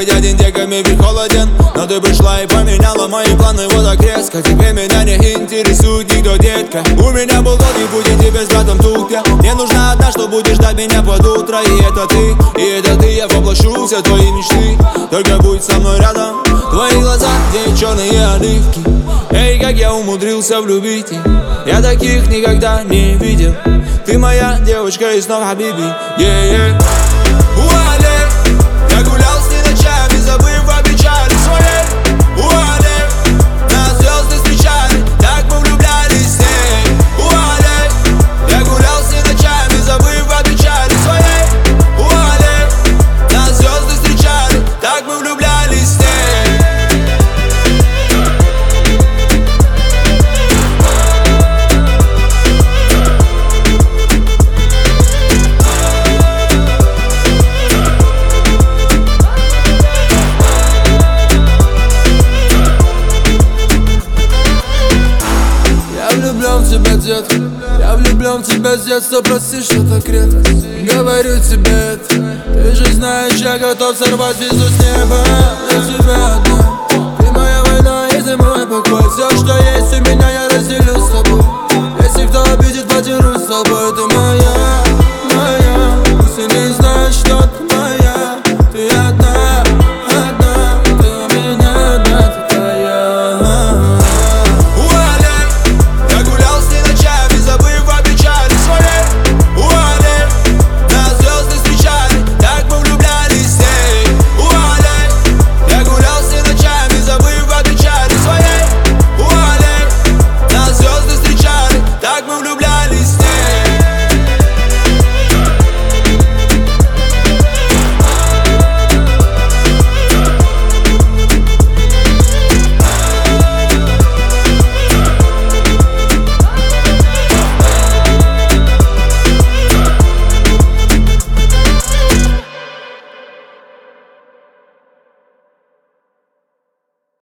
быть один деками ведь холоден. Но ты пришла и поменяла мои планы вот так резко. Теперь меня не интересует никто, детка. У меня был долгий путь, и тебе с братом тупя. Мне нужна одна, что будешь ждать меня под утро. И это ты, я воплощу все твои мечты. Только будь со мной рядом. Твои глаза, где черные оливки. Эй, как я умудрился влюбить их. Я таких никогда не видел. Ты моя девочка и снова Хабиби. Уалей, я гулял с ней ночами, забыв о печали своей. Уалей, нас звезды встречали, так мы влюблялись с ней. Уалей, я гулял с ней ночами, забыв о печали своей. Уалей, нас звезды встречали, так мы влюблялись с ней. Я влюблен в тебя с детства, прости, что так редко. Говорю тебе это, ты же знаешь, я готов сорвать звезду с неба.